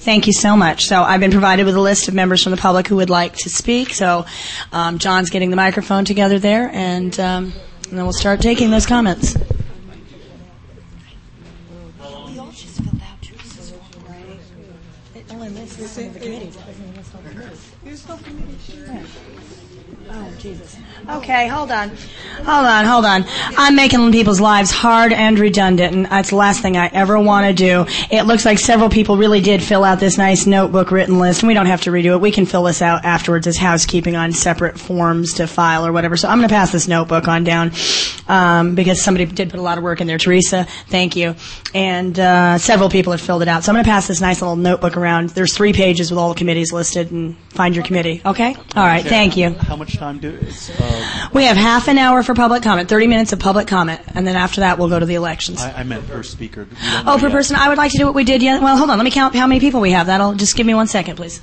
Thank you so much. So I've been provided with a list of members from the public who would like to speak. So John's getting the microphone together there, and then we'll start taking those comments. Oh, Jesus. Okay, hold on. I'm making people's lives hard and redundant, and that's the last thing I ever want to do. It looks like several people really did fill out this nice notebook written list, and we don't have to redo it. We can fill this out afterwards as housekeeping on separate forms to file or whatever. So I'm going to pass this notebook on down because somebody did put a lot of work in there. Teresa, thank you. And several people have filled it out. So I'm going to pass this nice little notebook around. There's 3 pages with all the committees listed, and find your committee. Okay? All right, thank you. How much time we have half an hour for public comment, 30 minutes of public comment, and then after that we'll go to the elections. I meant per speaker. Per person. I would like to do what we did. Well, hold on. Let me count how many people we have. That'll just give me 1 second, please.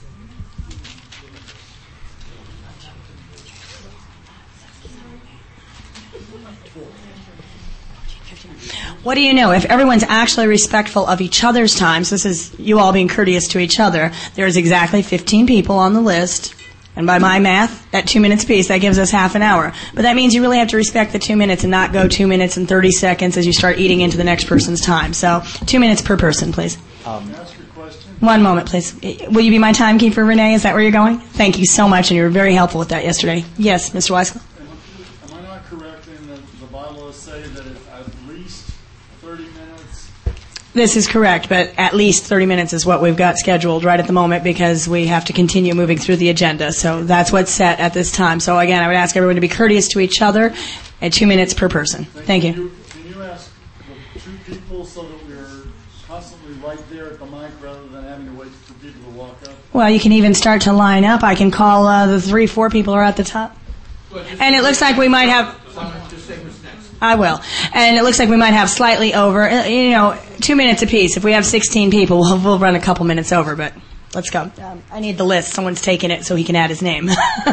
What do you know? If everyone's actually respectful of each other's time, so this is you all being courteous to each other, there's exactly 15 people on the list. And by my math, at 2 minutes apiece, that gives us half an hour. But that means you really have to respect the 2 minutes and not go 2 minutes and 30 seconds as you start eating into the next person's time. So 2 minutes per person, please. Can I ask you a question? 1 moment, please. Will you be my timekeeper, Renee? Is that where you're going? Thank you so much, and you were very helpful with that yesterday. Yes, Mr. Weiskel? Am I not correct in that the bylaws say that it's at least 30 minutes? This is correct, but at least 30 minutes is what we've got scheduled right at the moment because we have to continue moving through the agenda. So that's what's set at this time. So again, I would ask everyone to be courteous to each other at 2 minutes per person. Thank you. Can you ask the 2 people so that we're constantly right there at the mic rather than having to wait for people to walk up? Well, you can even start to line up. I can call the 3, 4 people are at the top. And it looks like we might have... I will. And it looks like we might have slightly over, 2 minutes apiece. If we have 16 people, we'll run a couple minutes over, but let's go. I need the list. Someone's taking it so he can add his name.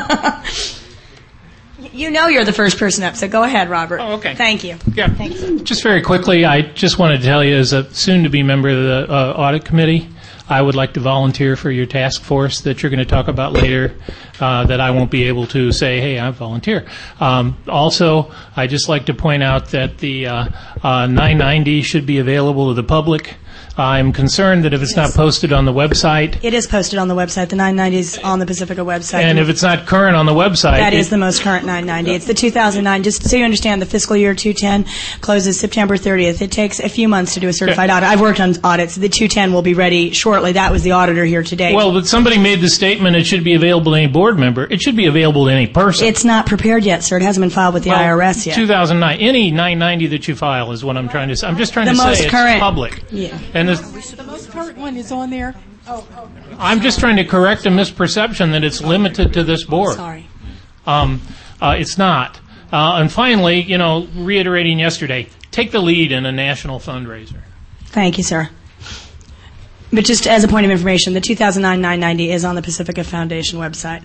You know you're the first person up, so go ahead, Robert. Oh, okay. Thank you. Yeah. Thank you. Just very quickly, I just wanted to tell you, as a soon-to-be member of the audit committee, I would like to volunteer for your task force that you're going to talk about later, that I won't be able to say, hey, I volunteer. Also, I just like to point out that the 990 should be available to the public. I'm concerned that if it's not posted on the website... It is posted on the website. The 990 is on the Pacifica website. And if it's not current on the website... That is the most current 990. It's the 2009. Just so you understand, the fiscal year 210 closes September 30th. It takes a few months to do a certified audit. I've worked on audits. The 210 will be ready shortly. That was the auditor here today. Well, but somebody made the statement it should be available to any board member. It should be available to any person. It's not prepared yet, sir. It hasn't been filed with the IRS yet. 2009. Any 990 that you file is what I'm trying to say. I'm just trying to say it's public. Yeah. And the most current one is on there. I'm just trying to correct a misperception that it's limited to this board. Sorry. It's not. And finally, reiterating yesterday, take the lead in a national fundraiser. Thank you, sir. But just as a point of information, the 2009 990 is on the Pacifica Foundation website.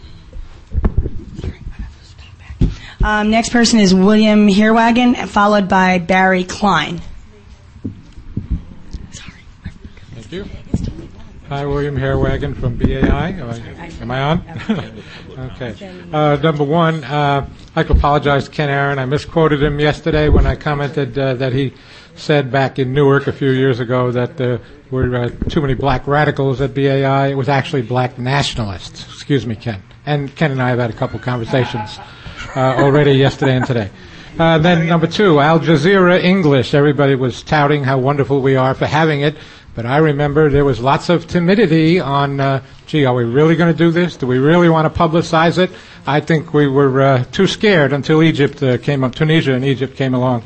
Next person is William Herwagen, followed by Barry Klein. Thank you. Hi, William Herwagen from BAI. Am I on? Okay. Number one, I'd like to apologize to Ken Aaron. I misquoted him yesterday when I commented that he said back in Newark a few years ago that there were too many black radicals at BAI. It was actually black nationalists. Excuse me, Ken. And Ken and I have had a couple conversations already yesterday and today. Then number two, Al Jazeera English. Everybody was touting how wonderful we are for having it. But I remember there was lots of timidity on, are we really going to do this? Do we really want to publicize it? I think we were too scared until Egypt came up, Tunisia and Egypt came along.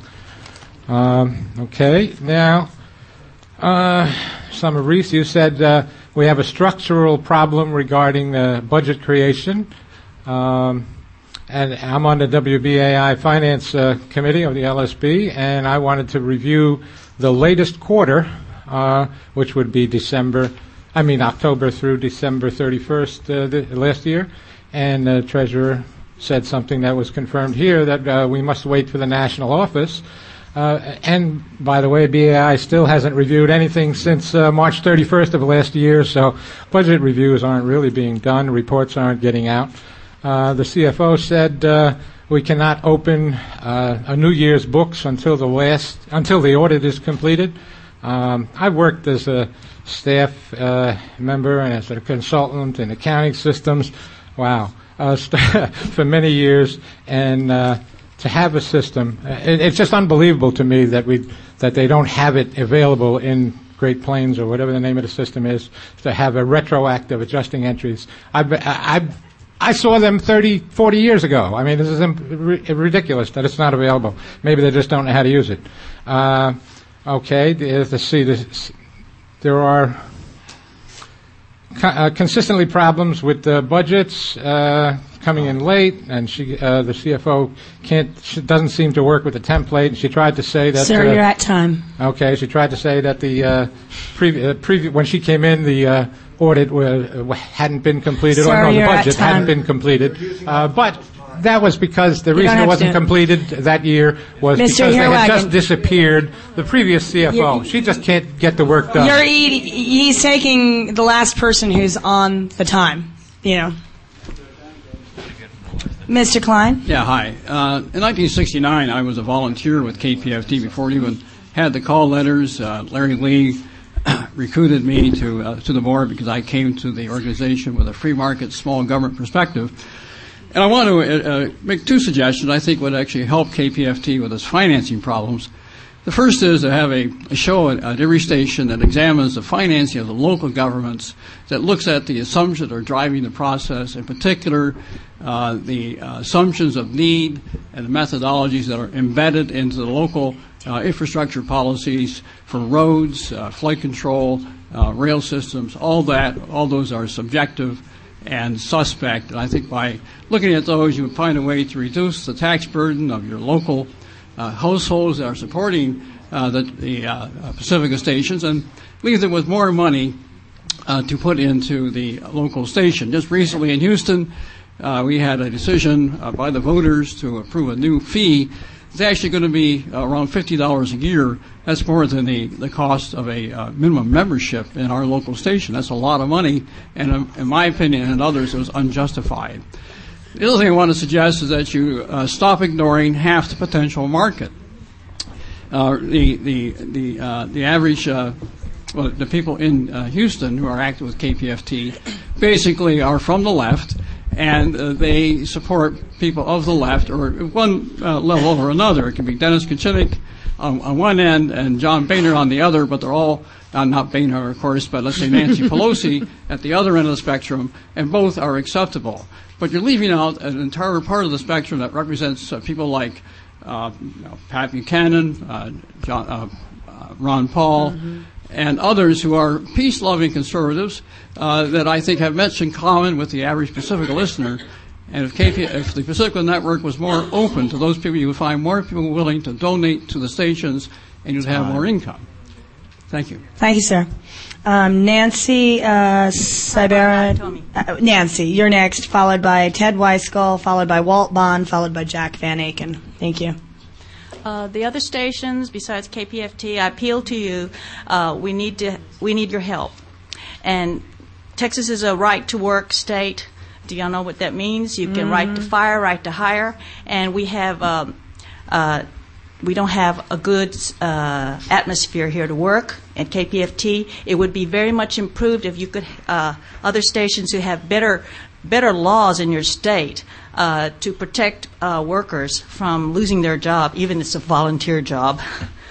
Okay, now, Summer Reese, you said we have a structural problem regarding budget creation. And I'm on the WBAI Finance Committee of the LSB, and I wanted to review the latest quarter, which would be October through December 31st last year. And the treasurer said something that was confirmed here, that we must wait for the national office. And, by the way, BAI still hasn't reviewed anything since March 31st of last year, so budget reviews aren't really being done. Reports aren't getting out. The CFO said we cannot open a New Year's books until the audit is completed. I've worked as a staff member and as a consultant in accounting systems. Wow. For many years, and to have a system, it's just unbelievable to me that they don't have it available in Great Plains or whatever the name of the system is, to have a retroactive adjusting entries. I saw them 30, 40 years ago. I mean, this is ridiculous that it's not available. Maybe they just don't know how to use it. Okay, let's see. There are consistently problems with the budgets coming in late, and the CFO doesn't seem to work with the template. And she tried to say that. Sir, you're at time. Okay, she tried to say that the when she came in, the audit hadn't been completed, Sir, or no, the you're budget at time. hadn't been completed, but. That was because the reason it wasn't completed that year was because they had just disappeared the previous CFO. She just can't get the work done. He's taking the last person who's on the time, Mr. Klein? Yeah, hi. In 1969, I was a volunteer with KPFT before it even had the call letters. Larry Lee recruited me to the board because I came to the organization with a free market, small government perspective. And I want to make two suggestions I think would actually help KPFT with its financing problems. The first is to have a show at every station that examines the financing of the local governments, that looks at the assumptions that are driving the process, in particular the assumptions of need and the methodologies that are embedded into the local infrastructure policies for roads, flood control, rail systems, all those are subjective and suspect. And I think by looking at those, you would find a way to reduce the tax burden of your local households that are supporting the Pacifica stations and leave them with more money to put into the local station. Just recently in Houston, we had a decision by the voters to approve a new fee. It's actually going to be around $50 a year. That's more than the cost of a minimum membership in our local station. That's a lot of money, and in my opinion and others, it was unjustified. The other thing I want to suggest is that you stop ignoring half the potential market. The average, the people in Houston who are active with KPFT basically are from the left, and they support people of the left, or one level or another. It can be Dennis Kucinich on one end and John Boehner on the other, but they're all, not Boehner, of course, but let's say Nancy Pelosi at the other end of the spectrum, and both are acceptable. But you're leaving out an entire part of the spectrum that represents people like Pat Buchanan, Ron Paul, and others who are peace-loving conservatives that I think have much in common with the average Pacifica listener. And if the Pacifica Network was more open to those people, you would find more people willing to donate to the stations, and you'd have more income. Thank you. Thank you, sir. Nancy Sibera. Nancy, you're next, followed by Ted Weiskull, followed by Walt Bond, followed by Jack Van Aken. Thank you. The other stations besides KPFT, I appeal to you. We need your help. And Texas is a right-to-work state. Do y'all know what that means? You can right to fire, right to hire, and we have we don't have a good atmosphere here to work at KPFT. It would be very much improved if you could other stations who have better laws in your state to protect workers from losing their job, even if it's a volunteer job.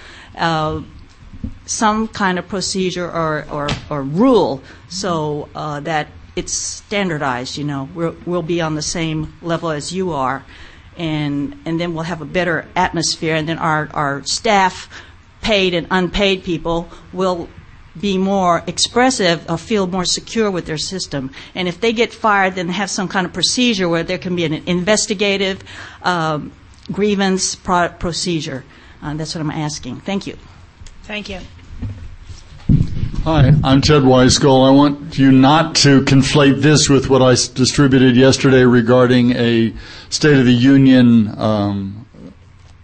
Some kind of procedure or rule so that it's standardized. We'll be on the same level as you are, and then we'll have a better atmosphere, and then our staff, paid and unpaid people, will be more expressive or feel more secure with their system. And if they get fired, then have some kind of procedure where there can be an investigative grievance procedure. That's what I'm asking. Thank you. Thank you. Hi, I'm Ted Weiskull. I want you not to conflate this with what I distributed yesterday regarding a State of the Union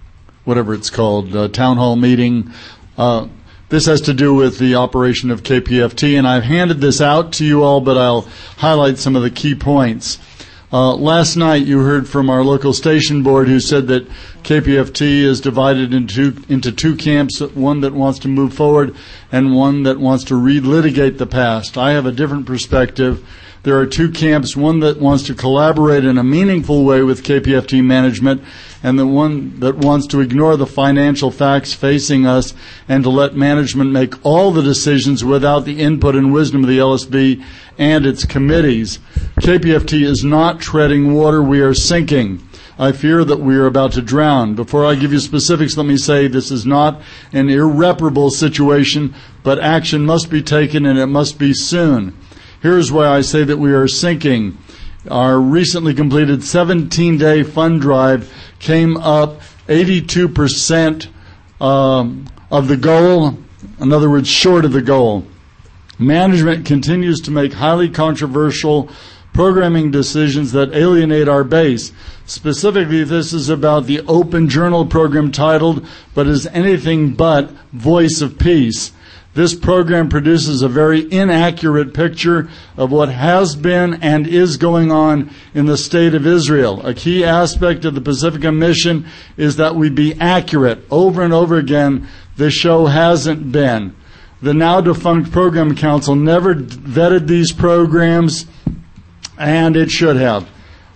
whatever it's called, town hall meeting. This has to do with the operation of KPFT, and I've handed this out to you all, but I'll highlight some of the key points. Last night you heard from our local station board who said that KPFT is divided into two camps, one that wants to move forward and one that wants to relitigate the past. I have a different perspective. There are two camps, one that wants to collaborate in a meaningful way with KPFT management, and the one that wants to ignore the financial facts facing us and to let management make all the decisions without the input and wisdom of the LSB and its committees. KPFT is not treading water, we are sinking. I fear that we are about to drown. Before I give you specifics, let me say this is not an irreparable situation, but action must be taken, and it must be soon. Here's why I say that we are sinking. Our recently completed 17-day fund drive came up 82% of the goal, in other words, short of the goal. Management continues to make highly controversial programming decisions that alienate our base. Specifically, this is about the Open Journal program titled, but is anything but, Voice of Peace. This program produces a very inaccurate picture of what has been and is going on in the state of Israel. A key aspect of the Pacifica mission is that we be accurate. Over and over again, the show hasn't been. The now defunct Program Council never vetted these programs, and it should have.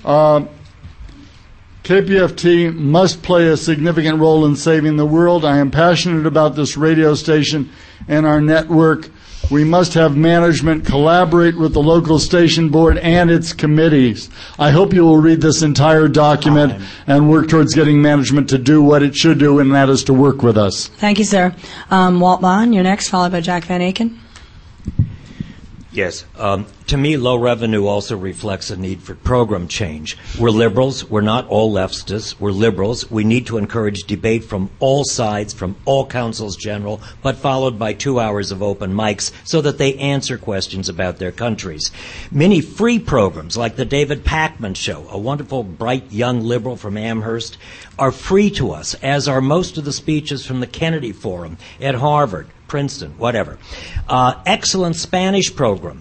KPFT must play a significant role in saving the world. I am passionate about this radio station and our network. We must have management collaborate with the local station board and its committees. I hope you will read this entire document and work towards getting management to do what it should do, and that is to work with us. Thank you, sir. Walt Bond, you're next, followed by Jack Van Aken. Yes. To me, low revenue also reflects a need for program change. We're liberals. We're not all leftists. We're liberals. We need to encourage debate from all sides, from all councils general, but followed by 2 hours of open mics so that they answer questions about their countries. Many free programs, like the David Pakman Show, a wonderful, bright, young liberal from Amherst, are free to us, as are most of the speeches from the Kennedy Forum at Harvard, Princeton, whatever. Excellent Spanish programming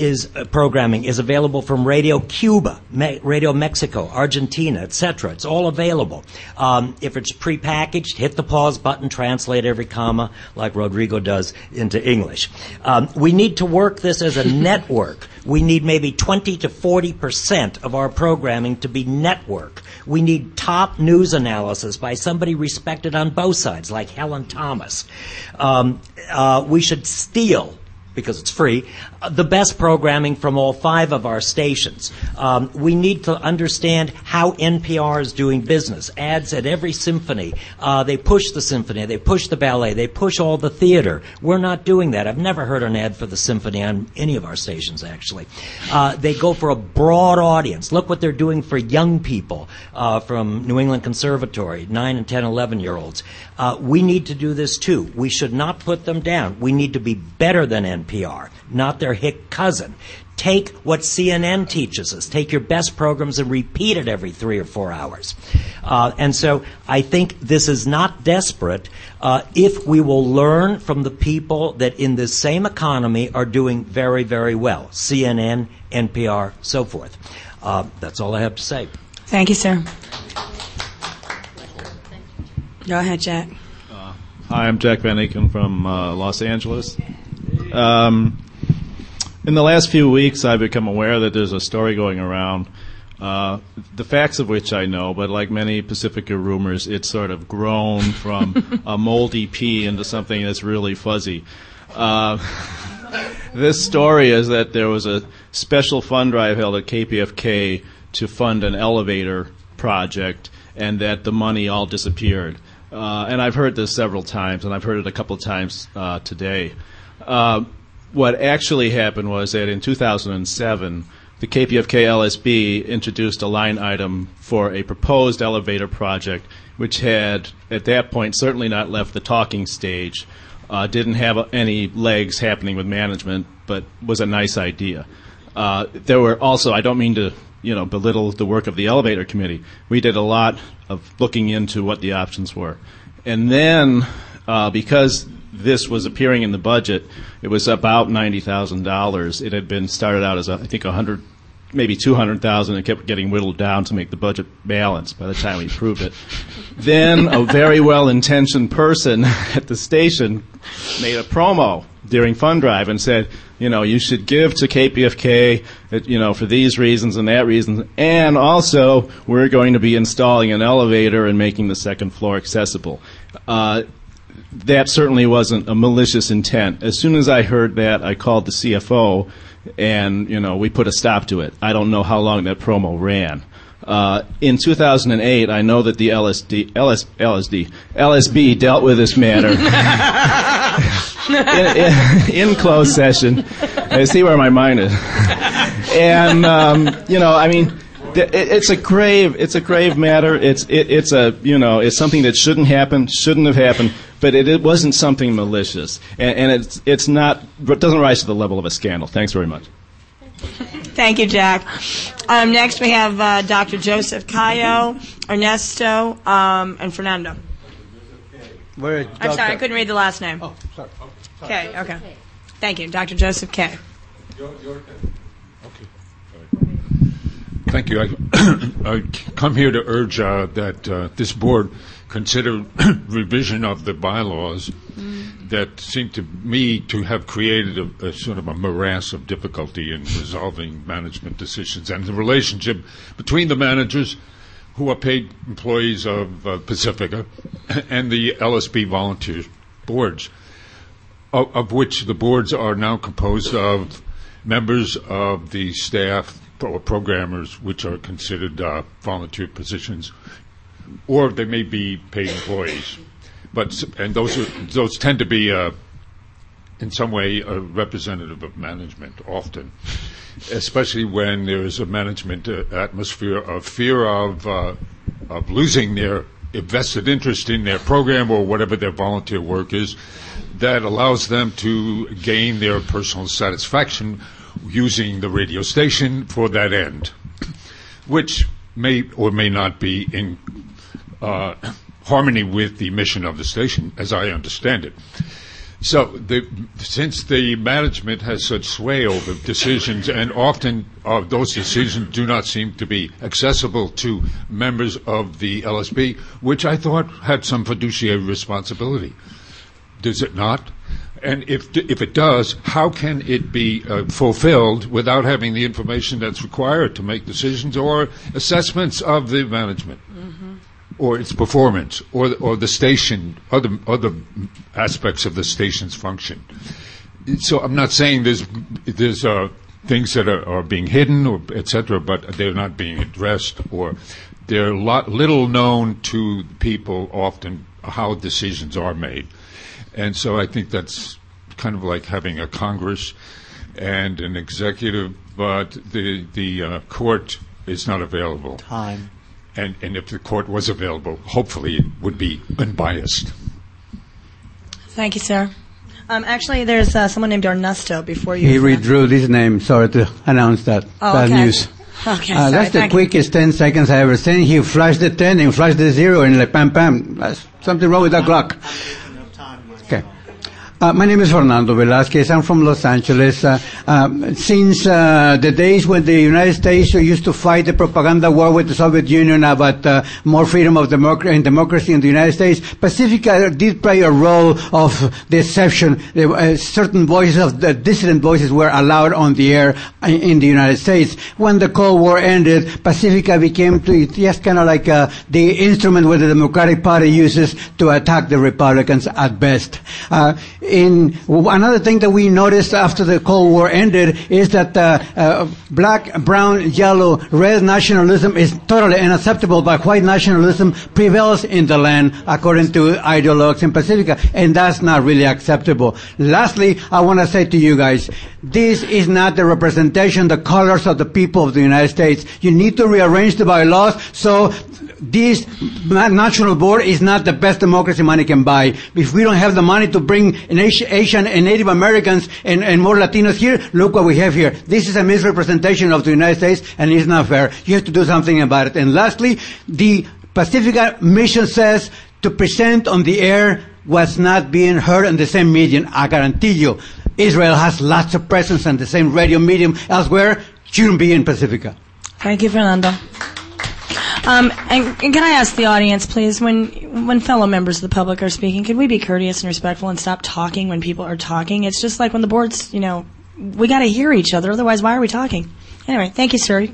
is available from Radio Cuba, Radio Mexico, Argentina, etc. It's all available. If it's prepackaged, hit the pause button, translate every comma like Rodrigo does into English. We need to work this as a network. We need maybe 20 to 40% of our programming to be network. We need top news analysis by somebody respected on both sides, like Helen Thomas. We should steal, because it's free, the best programming from all 5 of our stations. We need to understand how NPR is doing business. Ads at every symphony. They push the symphony. They push the ballet. They push all the theater. We're not doing that. I've never heard an ad for the symphony on any of our stations, actually. They go for a broad audience. Look what they're doing for young people from New England Conservatory, 9 and 10, 11-year-olds. We need to do this, too. We should not put them down. We need to be better than NPR, not their hick cousin. Take what CNN teaches us. Take your best programs and repeat it every 3 or 4 hours. And so I think this is not desperate if we will learn from the people that in this same economy are doing very, very well. CNN, NPR, so forth. That's all I have to say. Thank you, sir. Go ahead, Jack. Hi, I'm Jack Van Aken from Los Angeles. In the last few weeks, I've become aware that there's a story going around, the facts of which I know, but like many Pacifica rumors, it's sort of grown from a moldy pea into something that's really fuzzy. This story is that there was a special fund drive held at KPFK to fund an elevator project, and that the money all disappeared. And I've heard this several times, and I've heard it a couple of times today. What actually happened was that in 2007, the KPFK LSB introduced a line item for a proposed elevator project, which had, at that point, certainly not left the talking stage, didn't have any legs happening with management, but was a nice idea. There were also, I don't mean to belittle the work of the elevator committee. We did a lot of looking into what the options were. And then, because this was appearing in the budget, it was about $90,000. It had been started out as, I think, 100, maybe 200,000, and kept getting whittled down to make the budget balance by the time we approved it. Then a very well-intentioned person at the station made a promo during Fund Drive and said, you should give to KPFK, for these reasons and that reason, and also we're going to be installing an elevator and making the second floor accessible. That certainly wasn't a malicious intent. As soon as I heard that, I called the CFO, and we put a stop to it. I don't know how long that promo ran. In 2008, I know that the LSB dealt with this matter in closed session. I see where my mind is, and it's a grave matter. It's something that shouldn't have happened, but it wasn't something malicious, and it doesn't rise to the level of a scandal. Thanks very much. Thank you, Jack. Next we have Dr. Joseph Cayo, Ernesto, and Fernando. I'm sorry, I couldn't read the last name. Oh, sorry. Okay. Thank you, Dr. Joseph K. Okay. Thank you. I come here to urge that this board consider revision of the bylaws that seem to me to have created a sort of a morass of difficulty in resolving management decisions and the relationship between the managers who are paid employees of Pacifica and the LSB volunteer boards, of which the boards are now composed of members of the staff or programmers, which are considered volunteer positions, or they may be paid employees. And those tend to be in some way a representative of management often, especially when there is a management atmosphere of fear of losing their vested interest in their program or whatever their volunteer work is, that allows them to gain their personal satisfaction using the radio station for that end, which may or may not be in harmony with the mission of the station, as I understand it. So, since the management has such sway over decisions, and often those decisions do not seem to be accessible to members of the LSB, which I thought had some fiduciary responsibility. Does it not? And if it does, how can it be fulfilled without having the information that's required to make decisions or assessments of the management? Or its performance, or the station, other aspects of the station's function. So I'm not saying there's things that are being hidden or etc., but they're not being addressed, or they're little known to people often how decisions are made. And so I think that's kind of like having a Congress and an executive, but the court is not available. Time. And if the court was available, hopefully it would be unbiased. Thank you, sir. Actually, there's someone named Ernesto before you. He withdrew this name. Sorry to announce that. Bad news. Okay, sorry. That's the quickest 10 seconds I ever seen. He flashed the 10 and flashed the 0 and like pam pam. That's something wrong with that clock. Okay. My name is Fernando Velázquez. I'm from Los Angeles. Since the days when the United States used to fight the propaganda war with the Soviet Union about more freedom of democracy in the United States, Pacifica did play a role of deception. Certain voices of the dissident voices were allowed on the air in the United States. When the Cold War ended, Pacifica became just kind of like the instrument where the Democratic Party uses to attack the Republicans at best. Another thing that we noticed after the Cold War ended is that black, brown, yellow, red nationalism is totally unacceptable, but white nationalism prevails in the land, according to ideologues in Pacifica, and that's not really acceptable. Lastly, I want to say to you guys, This is not the representation, the colors of the people of the United States. You need to rearrange the bylaws so this national board is not the best democracy money can buy. If we don't have the money to bring Asian and Native Americans and more Latinos here, look what we have here. This is a misrepresentation of the United States, and it's not fair. You have to do something about it. And lastly, the Pacifica mission says to present on the air what's not being heard on the same medium. I guarantee you, Israel has lots of presence on the same radio medium elsewhere. Shouldn't be in Pacifica. Thank you, Fernando. And can I ask the audience, please, when fellow members of the public are speaking, can we be courteous and respectful and stop talking when people are talking? It's just like when the board's, we got to hear each other. Otherwise, why are we talking? Anyway, thank you, sir.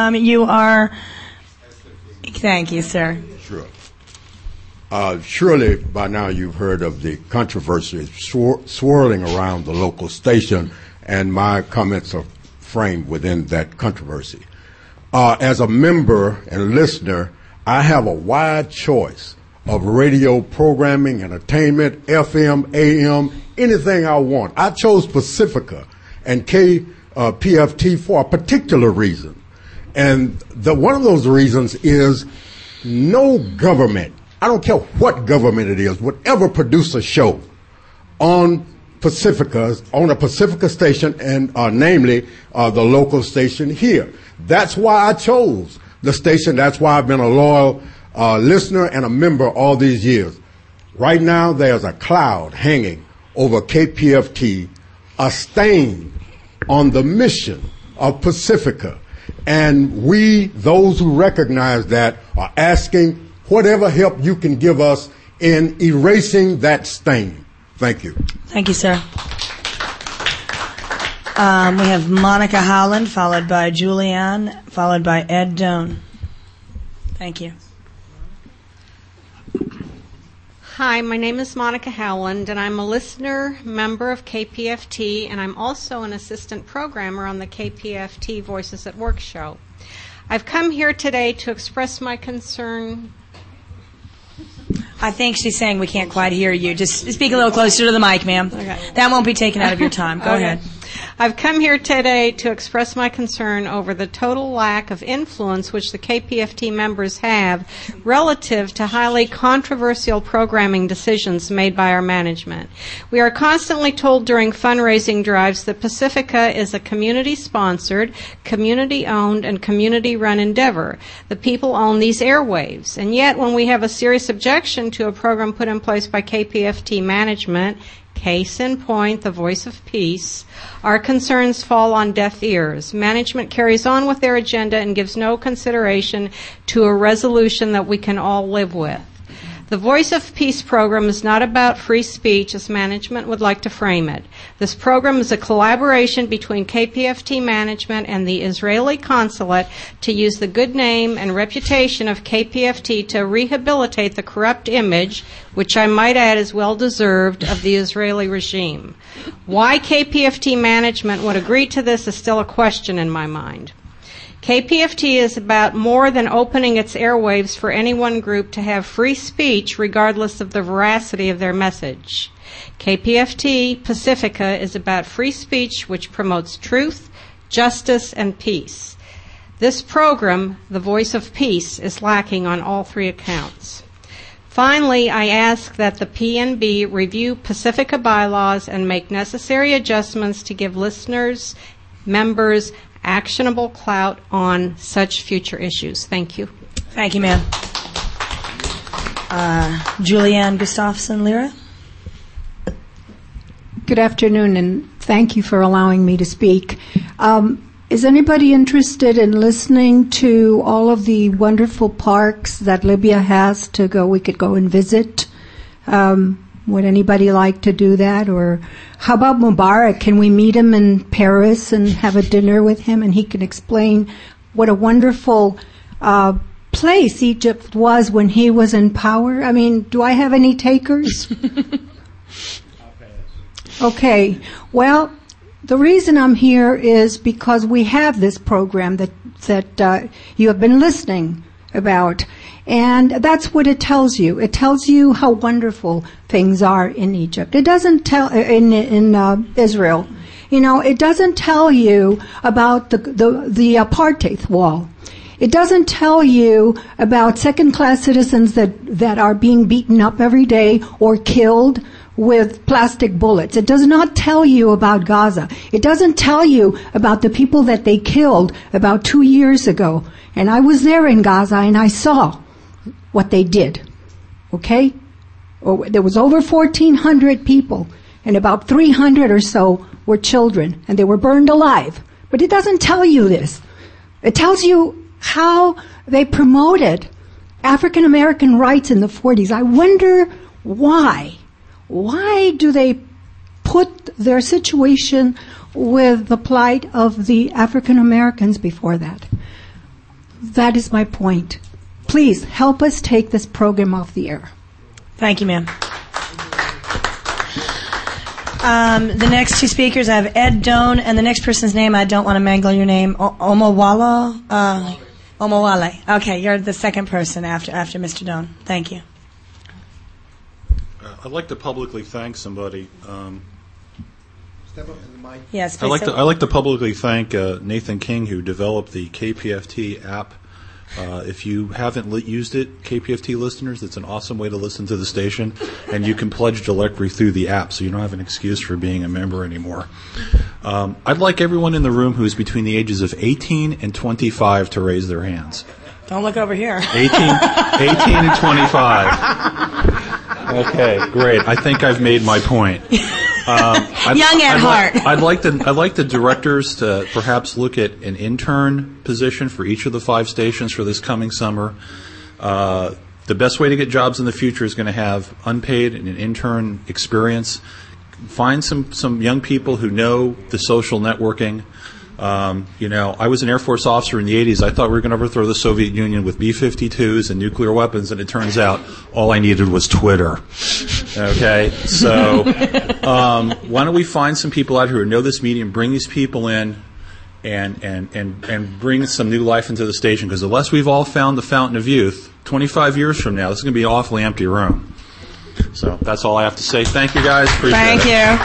Thank you, sir. Sure. Surely by now you've heard of the controversy swirling around the local station, and my comments are framed within that controversy. As a member and listener, I have a wide choice of radio programming, entertainment, FM, AM, anything I want. I chose Pacifica and KPFT for a particular reason. And one of those reasons is no government, I don't care what government it is, would ever produce a show on a Pacifica station, and namely the local station here. That's why I chose the station. That's why I've been a loyal listener and a member all these years. Right now, there's a cloud hanging over KPFT, a stain on the mission of Pacifica. And we, those who recognize that, are asking whatever help you can give us in erasing that stain. Thank you. Thank you, sir. We have Monica Howland, followed by Julianne, followed by Ed Doan. Thank you. Hi, my name is Monica Howland, and I'm a listener, member of KPFT, and I'm also an assistant programmer on the KPFT Voices at Work show. I've come here today to express my concern. I think she's saying we can't quite hear you. Just speak a little closer to the mic, ma'am. Okay. That won't be taken out of your time. Go ahead. I've come here today to express my concern over the total lack of influence which the KPFT members have relative to highly controversial programming decisions made by our management. We are constantly told during fundraising drives that Pacifica is a community-sponsored, community-owned, and community-run endeavor. The people own these airwaves. And yet, when we have a serious objection to a program put in place by KPFT management, case in point, the Voice of Peace, our concerns fall on deaf ears. Management carries on with their agenda and gives no consideration to a resolution that we can all live with. The Voice of Peace program is not about free speech as management would like to frame it. This program is a collaboration between KPFT management and the Israeli consulate to use the good name and reputation of KPFT to rehabilitate the corrupt image, which I might add is well deserved, of the Israeli regime. Why KPFT management would agree to this is still a question in my mind. KPFT is about more than opening its airwaves for any one group to have free speech regardless of the veracity of their message. KPFT Pacifica is about free speech which promotes truth, justice, and peace. This program, the Voice of Peace, is lacking on all three accounts. Finally, I ask that the PNB review Pacifica bylaws and make necessary adjustments to give listeners, members, actionable clout on such future issues. Thank you. Thank you, ma'am. Julianne Gustafson-Lira. Good afternoon, and thank you for allowing me to speak. Is anybody interested in listening to all of the wonderful parks that Libya has to go? We could go and visit. Would anybody like to do that? Or how about Mubarak? Can we meet him in Paris and have a dinner with him, and he can explain what a wonderful place Egypt was when he was in power? I mean, do I have any takers? Okay. Well, the reason I'm here is because we have this program that you have been listening about. And that's what it tells you. It tells you how wonderful things are in Egypt. It doesn't tell in Israel. It doesn't tell you about the apartheid wall. It doesn't tell you about second-class citizens that are being beaten up every day or killed with plastic bullets. It does not tell you about Gaza. It doesn't tell you about the people that they killed about 2 years ago. And I was there in Gaza and I saw what they did. Okay? There was over 1,400 people and about 300 or so were children and they were burned alive. But it doesn't tell you this. It tells you how they promoted African American rights in the 40s. I wonder why. Why do they put their situation with the plight of the African Americans before that? That is my point. Please help us take this program off the air. Thank you, ma'am. The next two speakers, I have Ed Doan, and the next person's name, I don't want to mangle your name, Omowale. Okay, you're the second person after Mr. Doan. Thank you. I'd like to publicly thank somebody. Step up to the mic. Yes, please. I'd like to publicly thank Nathan King, who developed the KPFT app. If you haven't used it, KPFT listeners, it's an awesome way to listen to the station, and you can pledge directly through the app, so you don't have an excuse for being a member anymore. I'd like everyone in the room who's between the ages of 18 and 25 to raise their hands. Don't look over here. 18 and 25. Okay, great. I think I've made my point. Young at heart. I'd like the directors to perhaps look at an intern position for each of the 5 stations for this coming summer. The best way to get jobs in the future is going to have unpaid and an intern experience. Find some young people who know the social networking. I was an Air Force officer in the 80s. I thought we were going to overthrow the Soviet Union with B-52s and nuclear weapons, and it turns out all I needed was Twitter. Okay? So why don't we find some people out here who know this medium, bring these people in, and bring some new life into the station, because unless we've all found the fountain of youth, 25 years from now, this is going to be an awfully empty room. So that's all I have to say. Thank you, guys. Appreciate it. Thank you.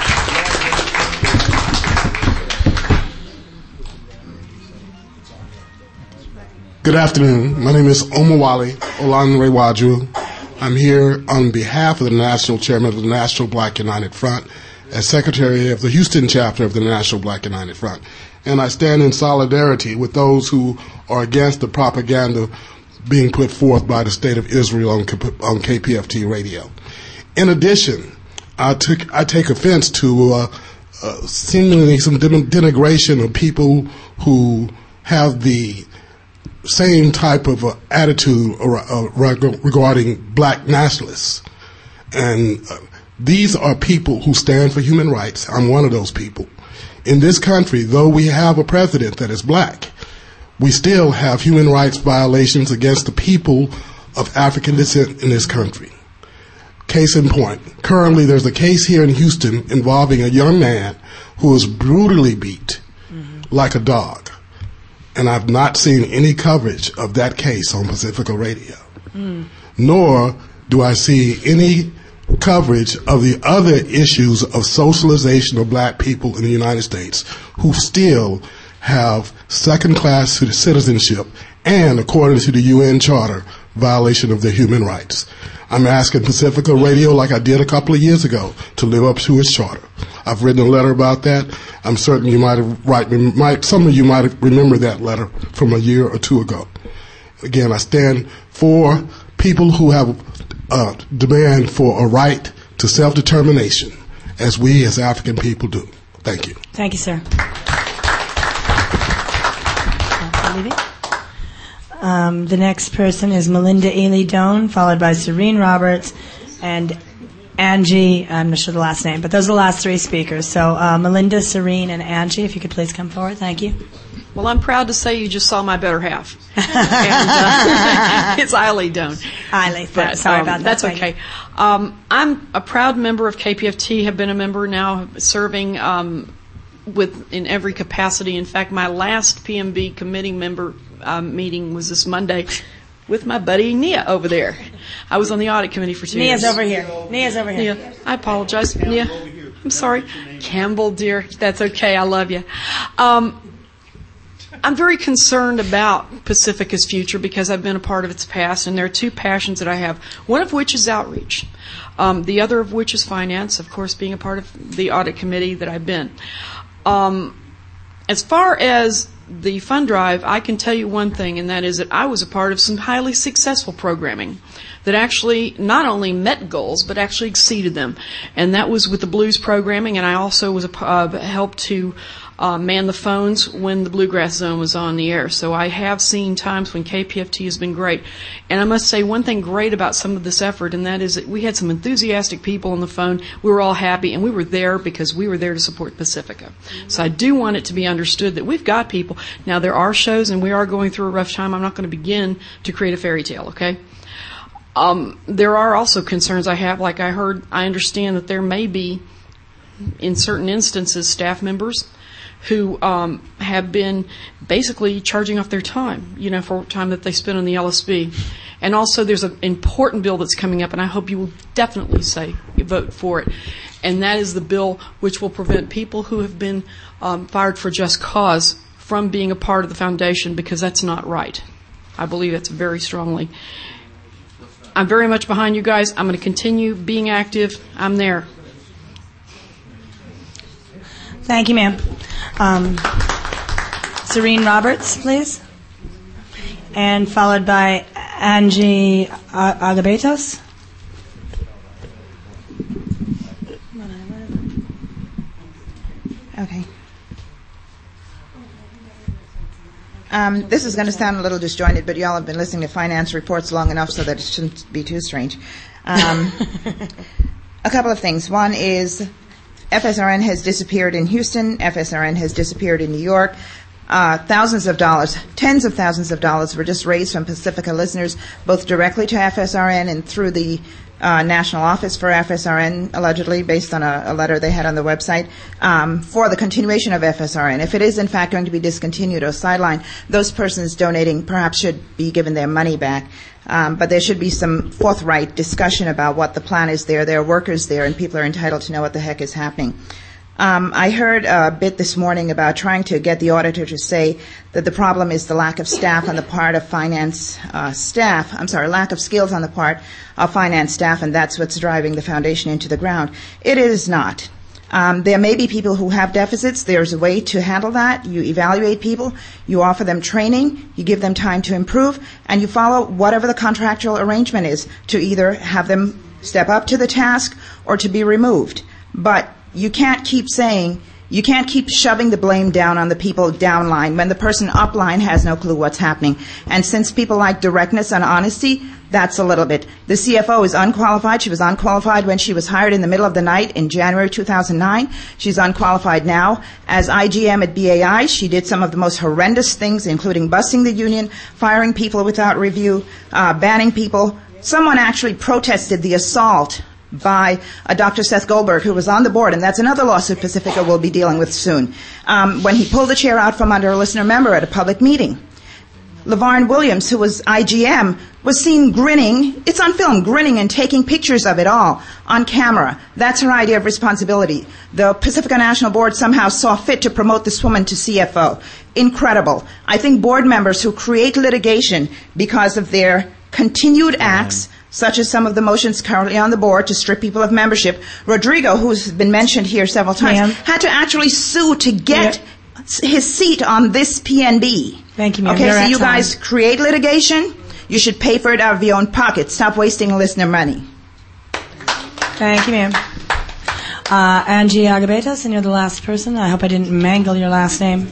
Good afternoon. My name is Omowale Olanrewaju. I'm here on behalf of the National Chairman of the National Black United Front as Secretary of the Houston chapter of the National Black United Front. And I stand in solidarity with those who are against the propaganda being put forth by the State of Israel on KPFT radio. In addition, I take offense to seemingly some denigration of people who have the same type of attitude regarding black nationalists. And these are people who stand for human rights. I'm one of those people. In this country, though we have a president that is black, we still have human rights violations against the people of African descent in this country. Case in point, currently there's a case here in Houston involving a young man who was brutally beat like a dog. And I've not seen any coverage of that case on Pacifica Radio. Nor do I see any coverage of the other issues of socialization of black people in the United States who still have second-class citizenship and, according to the UN Charter, violation of their human rights. I'm asking Pacifica Radio, like I did a couple of years ago, to live up to its charter. I've written a letter about that. I'm certain you some of you might remember that letter from a year or two ago. Again, I stand for people who have demand for a right to self-determination, as we as African people do. Thank you. Thank you, sir. The next person is Melinda Ely Doan, followed by Serene Roberts and Angie. I'm not sure the last name, but those are the last 3 speakers. So Melinda, Serene, and Angie, if you could please come forward. Thank you. Well, I'm proud to say you just saw my better half. And, it's Eily Doan. Eily, sorry about that. That's okay. I'm a proud member of KPFT, have been a member now, serving in every capacity. In fact, my last PMB committee member meeting was this Monday with my buddy Nia over there. I was on the audit committee for 2 years. Nia's over here. Nia, I apologize. Nia, I'm sorry. Campbell, dear, that's okay. I love you. I'm very concerned about Pacifica's future because I've been a part of its past, and there are two passions that I have, one of which is outreach, the other of which is finance, of course, being a part of the audit committee that I've been. As far as the fund drive, I can tell you one thing, and that is that I was a part of some highly successful programming that actually not only met goals, but actually exceeded them. And that was with the blues programming, and I also was helped to man the phones when the Bluegrass Zone was on the air. So I have seen times when KPFT has been great. And I must say one thing great about some of this effort, and that is that we had some enthusiastic people on the phone. We were all happy, and we were there because we were there to support Pacifica. So I do want it to be understood that we've got people. Now, there are shows, and we are going through a rough time. I'm not going to begin to create a fairy tale, okay? There are also concerns I have, like I understand that there may be, in certain instances, staff members who have been basically charging off their time, for time that they spend on the LSB. And also there's an important bill that's coming up, and I hope you will definitely vote for it. And that is the bill which will prevent people who have been fired for just cause from being a part of the foundation, because that's not right. I believe that's very strongly. I'm very much behind you guys. I'm going to continue being active. I'm there. Thank you, ma'am. Serene Roberts, please. And followed by Angie Agabetos. Okay. This is going to sound a little disjointed, but you all have been listening to finance reports long enough so that it shouldn't be too strange. A couple of things. One is FSRN has disappeared in Houston. FSRN has disappeared in New York. Thousands of dollars, tens of thousands of dollars were just raised from Pacifica listeners, both directly to FSRN and through the national office for FSRN, allegedly, based on a letter they had on the website, for the continuation of FSRN. If it is, in fact, going to be discontinued or sidelined, those persons donating perhaps should be given their money back. But there should be some forthright discussion about what the plan is there. There are workers there, and people are entitled to know what the heck is happening. I heard a bit this morning about trying to get the auditor to say that the problem is the lack of staff on the part of finance staff. Lack of skills on the part of finance staff, and that's what's driving the foundation into the ground. It is not. There may be people who have deficits. There's a way to handle that. You evaluate people, you offer them training, you give them time to improve, and you follow whatever the contractual arrangement is to either have them step up to the task or to be removed. But you can't keep shoving the blame down on the people downline when the person upline has no clue what's happening. And since people like directness and honesty, that's a little bit. The CFO is unqualified. She was unqualified when she was hired in the middle of the night in January 2009. She's unqualified now. As IGM at BAI, she did some of the most horrendous things, including busting the union, firing people without review, banning people. Someone actually protested the assault by Dr. Seth Goldberg, who was on the board, and that's another lawsuit Pacifica will be dealing with soon, when he pulled the chair out from under a listener member at a public meeting. LaVarn Williams, who was IGM, was seen grinning, it's on film, grinning and taking pictures of it all on camera. That's her idea of responsibility. The Pacifica National Board somehow saw fit to promote this woman to CFO. Incredible. I think board members who create litigation because of their continued acts, such as some of the motions currently on the board to strip people of membership. Rodrigo, who's been mentioned here several times, had to actually sue to get his seat on this PNB. Thank you, ma'am. Okay, so you guys create litigation. You should pay for it out of your own pocket. Stop wasting listener money. Thank you, ma'am. Angie Agabetos, and you're the last person. I hope I didn't mangle your last name.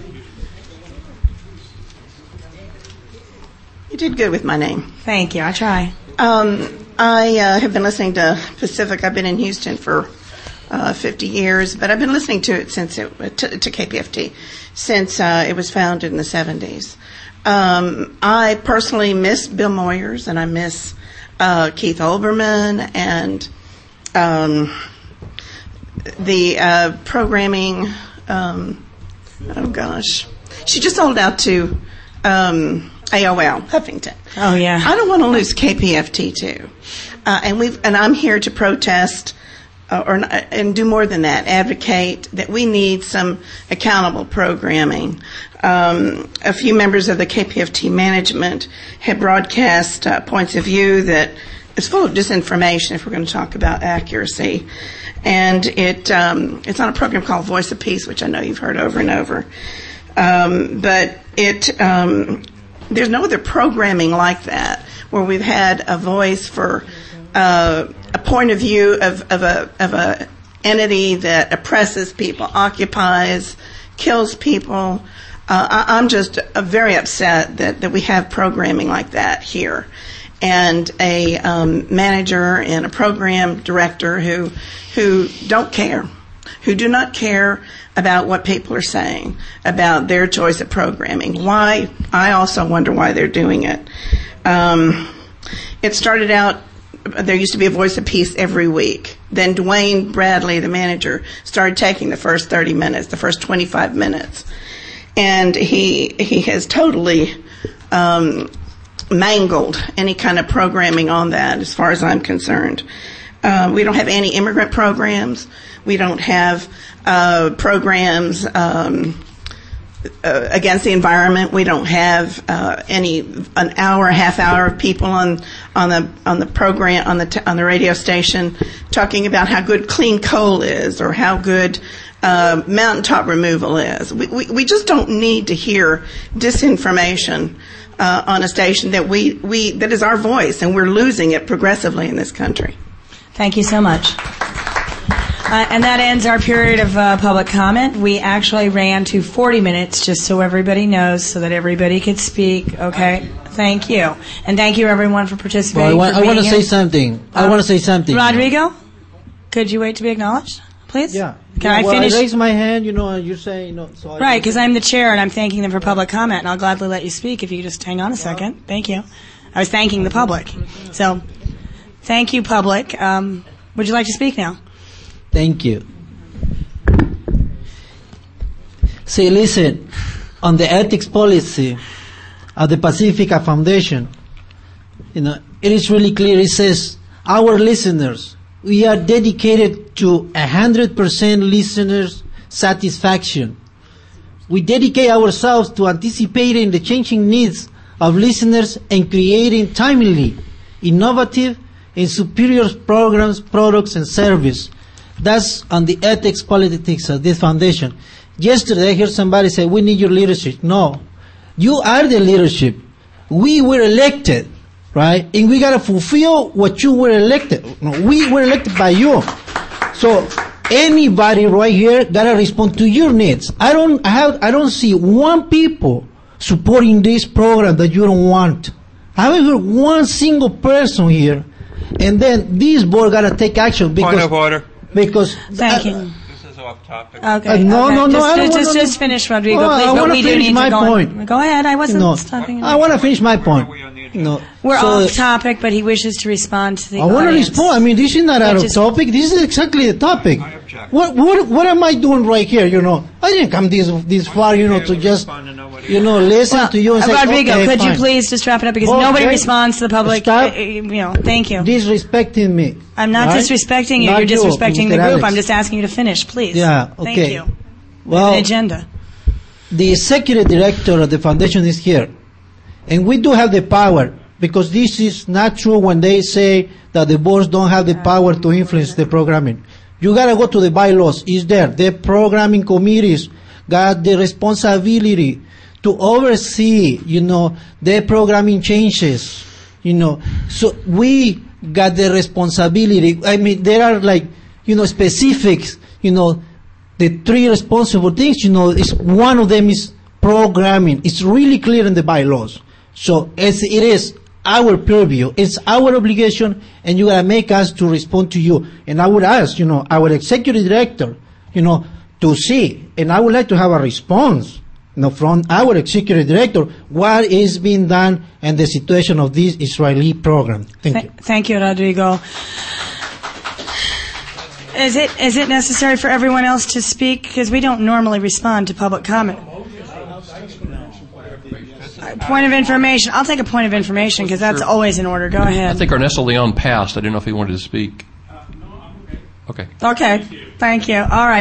You did good with my name. Thank you. I try. I have been listening to Pacific. I've been in Houston for 50 years, but I've been listening to it since to KPFT since it was founded in the 70s. I personally miss Bill Moyers, and I miss Keith Olbermann, and the programming. Oh gosh, she just sold out to AOL Huffington. Oh yeah. I don't want to lose KPFT too, and I'm here to protest and do more than that, advocate that we need some accountable programming. A few members of the KPFT management have broadcast points of view that is full of disinformation, if we're going to talk about accuracy. And it's on a program called Voice of Peace, which I know you've heard over and over. But there's no other programming like that where we've had a voice for a point of view of a entity that oppresses people, occupies, kills people. I'm just very upset that we have programming like that here, and a manager and a program director who don't care, who do not care about what people are saying about their choice of programming. Why? I also wonder why they're doing it. It started out, there used to be a Voice of Peace every week. Then Dwayne Bradley, the manager, started taking the first 30 minutes, the first 25 minutes. And he has totally mangled any kind of programming on that, as far as I'm concerned. We don't have any immigrant programs. We don't have programs against the environment. We don't have an hour, half hour of people on the program on the radio station talking about how good clean coal is or how good mountaintop removal is. We just don't need to hear disinformation on a station that that is our voice, and we're losing it progressively in this country. Thank you so much. And that ends our period of public comment. We actually ran to 40 minutes, just so everybody knows, so that everybody could speak. Okay? Thank you. And thank you, everyone, for participating. Well, I want to say something. Rodrigo, could you wait to be acknowledged, please? Yeah. Can I finish? I raise my hand, and you're saying, so right, because I'm the chair, and I'm thanking them for public comment, and I'll gladly let you speak if you just hang on a second. Thank you. I was thanking the public. So, thank you, public. Would you like to speak now? Thank you. See, listen, on the ethics policy of the Pacifica Foundation, it is really clear. It says, our listeners, we are dedicated to 100% listeners' satisfaction. We dedicate ourselves to anticipating the changing needs of listeners and creating timely, innovative, and superior programs, products, and service. That's on the ethics politics of this foundation. Yesterday, I heard somebody say, we need your leadership. No. You are the leadership. We were elected, right? And we got to fulfill what you were elected. No, we were elected by you. So anybody right here got to respond to your needs. I don't see one people supporting this program that you don't want. I haven't heard one single person here. And then this board got to take action because... Point of order. Because thank you. This is off topic. Okay. No. Just finish, Rodrigo. No, please. I want to finish my point. Go ahead. I wasn't stopping. I want to finish my point. No. We're off topic, but he wishes to respond to the audience. I want to respond. I mean, this is not out of topic. This is exactly the topic. What am I doing right here? I didn't come this far. To just listen to you and say, Rodrigo, okay, could fine. You please just wrap it up because nobody responds to the public. Stop. Thank you. Disrespecting me. I'm not disrespecting you. You're disrespecting the group. I'm just asking you to finish, please. Yeah. Okay. Thank you. Well, an agenda. The executive director of the foundation is here, and we do have the power. Because this is not true when they say that the boards don't have the power to influence the programming. You gotta go to the bylaws. It's there. The programming committees got the responsibility to oversee, the programming changes, So we got the responsibility. I mean, there are specifics, the three responsible things, one of them is programming. It's really clear in the bylaws. So as it is our purview, it's our obligation, and you gotta make us to respond to you. And I would ask, our executive director, to see, and I would like to have a response, from our executive director, what is being done and the situation of this Israeli program. Thank you. Thank you, Rodrigo. Is it necessary for everyone else to speak? Because we don't normally respond to public comment. Point of information. I'll take a point of information because that's always in order. Go ahead. I think Ernesto Leon passed. I didn't know if he wanted to speak. Okay. Okay. Thank you. All right.